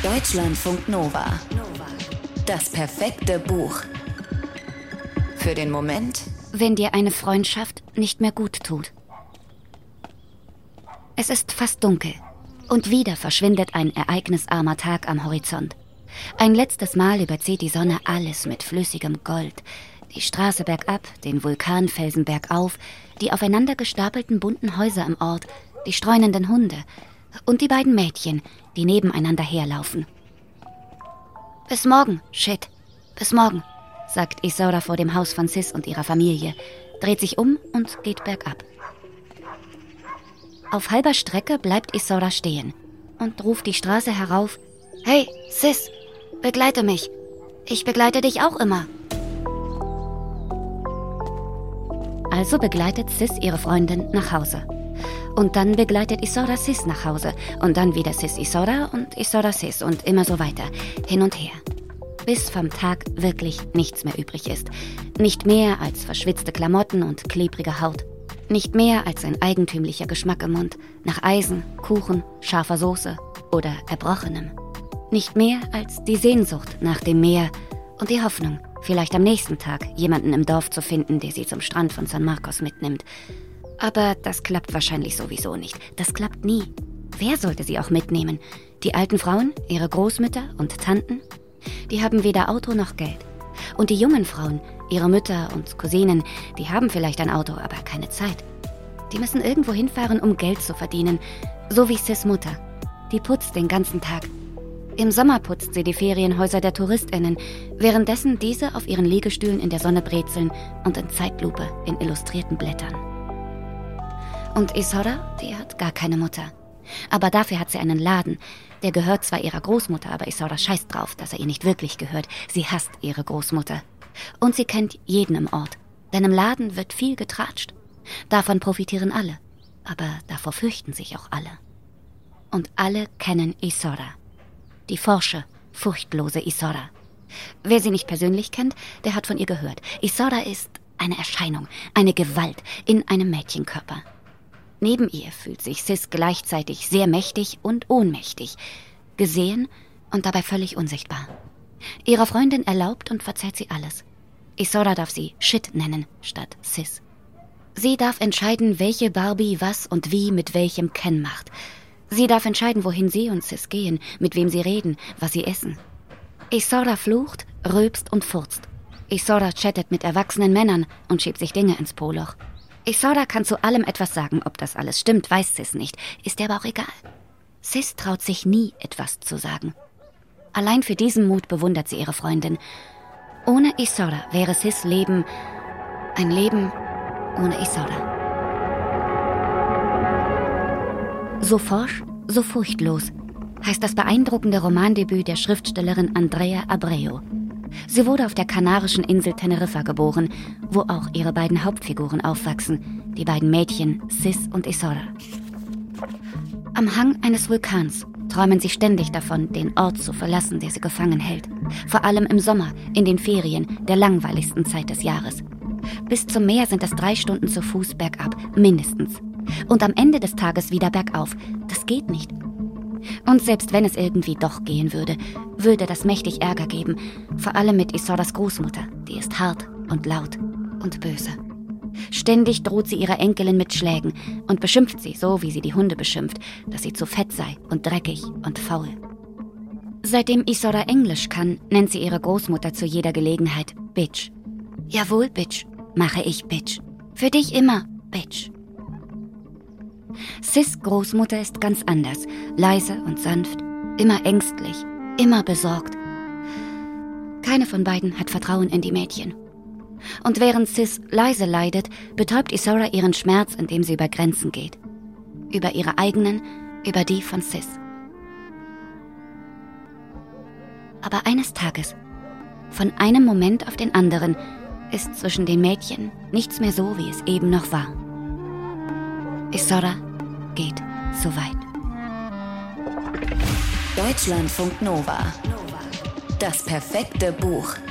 Deutschlandfunk Nova. Das perfekte Buch. Für den Moment, wenn dir eine Freundschaft nicht mehr gut tut. Es ist fast dunkel und wieder verschwindet ein ereignisarmer Tag am Horizont. Ein letztes Mal überzieht die Sonne alles mit flüssigem Gold. Die Straße bergab, den Vulkanfelsen bergauf, die aufeinander gestapelten bunten Häuser im Ort, die streunenden Hunde und die beiden Mädchen, die nebeneinander herlaufen. »Bis morgen, Shit. Bis morgen«, sagt Isaura vor dem Haus von Sis und ihrer Familie, dreht sich um und geht bergab. Auf halber Strecke bleibt Isaura stehen und ruft die Straße herauf: »Hey, Sis, begleite mich. Ich begleite dich auch immer.« Also begleitet Sis ihre Freundin nach Hause. Und dann begleitet Isaura Sis nach Hause. Und dann wieder Sis Isaura und Isaura Sis und immer so weiter. Hin und her. Bis vom Tag wirklich nichts mehr übrig ist. Nicht mehr als verschwitzte Klamotten und klebrige Haut. Nicht mehr als ein eigentümlicher Geschmack im Mund. Nach Eisen, Kuchen, scharfer Soße oder Erbrochenem. Nicht mehr als die Sehnsucht nach dem Meer und die Hoffnung, vielleicht am nächsten Tag jemanden im Dorf zu finden, der sie zum Strand von San Marcos mitnimmt. Aber das klappt wahrscheinlich sowieso nicht. Das klappt nie. Wer sollte sie auch mitnehmen? Die alten Frauen, ihre Großmütter und Tanten? Die haben weder Auto noch Geld. Und die jungen Frauen, ihre Mütter und Cousinen, die haben vielleicht ein Auto, aber keine Zeit. Die müssen irgendwo hinfahren, um Geld zu verdienen. So wie Sis Mutter. Die putzt den ganzen Tag. Im Sommer putzt sie die Ferienhäuser der TouristInnen, währenddessen diese auf ihren Liegestühlen in der Sonne brezeln und in Zeitlupe in illustrierten Blättern. Und Isaura, die hat gar keine Mutter. Aber dafür hat sie einen Laden. Der gehört zwar ihrer Großmutter, aber Isaura scheißt drauf, dass er ihr nicht wirklich gehört. Sie hasst ihre Großmutter. Und sie kennt jeden im Ort. Denn im Laden wird viel getratscht. Davon profitieren alle. Aber davor fürchten sich auch alle. Und alle kennen Isaura. Die forsche, furchtlose Isaura. Wer sie nicht persönlich kennt, der hat von ihr gehört. Isaura ist eine Erscheinung, eine Gewalt in einem Mädchenkörper. Neben ihr fühlt sich Sis gleichzeitig sehr mächtig und ohnmächtig, gesehen und dabei völlig unsichtbar. Ihrer Freundin erlaubt und verzeiht sie alles. Isaura darf sie Shit nennen statt Sis. Sie darf entscheiden, welche Barbie was und wie mit welchem Ken macht. Sie darf entscheiden, wohin sie und Sis gehen, mit wem sie reden, was sie essen. Isaura flucht, rülpst und furzt. Isaura chattet mit erwachsenen Männern und schiebt sich Dinge ins Poloch. Isaura kann zu allem etwas sagen. Ob das alles stimmt, weiß Sis nicht. Ist ihr aber auch egal. Sis traut sich nie, etwas zu sagen. Allein für diesen Mut bewundert sie ihre Freundin. Ohne Isaura wäre Sis Leben ein Leben ohne Isaura. So forsch, so furchtlos heißt das beeindruckende Romandebüt der Schriftstellerin Andrea Abreu. Sie wurde auf der kanarischen Insel Teneriffa geboren, wo auch ihre beiden Hauptfiguren aufwachsen, die beiden Mädchen Sis und Isaura. Am Hang eines Vulkans träumen sie ständig davon, den Ort zu verlassen, der sie gefangen hält. Vor allem im Sommer, in den Ferien, der langweiligsten Zeit des Jahres. Bis zum Meer sind es 3 Stunden zu Fuß bergab, mindestens. Und am Ende des Tages wieder bergauf. Das geht nicht. Und selbst wenn es irgendwie doch gehen würde, würde das mächtig Ärger geben. Vor allem mit Isauras Großmutter. Die ist hart und laut und böse. Ständig droht sie ihrer Enkelin mit Schlägen und beschimpft sie, so wie sie die Hunde beschimpft, dass sie zu fett sei und dreckig und faul. Seitdem Isaura Englisch kann, nennt sie ihre Großmutter zu jeder Gelegenheit Bitch. Jawohl, Bitch, mache ich Bitch. Für dich immer, Bitch. Sis' Großmutter ist ganz anders, leise und sanft, immer ängstlich, immer besorgt. Keine von beiden hat Vertrauen in die Mädchen. Und während Sis leise leidet, betäubt Isaura ihren Schmerz, indem sie über Grenzen geht. Über ihre eigenen, über die von Sis. Aber eines Tages, von einem Moment auf den anderen, ist zwischen den Mädchen nichts mehr so, wie es eben noch war. Isaura geht zu weit. Deutschlandfunk Nova. Das perfekte Buch.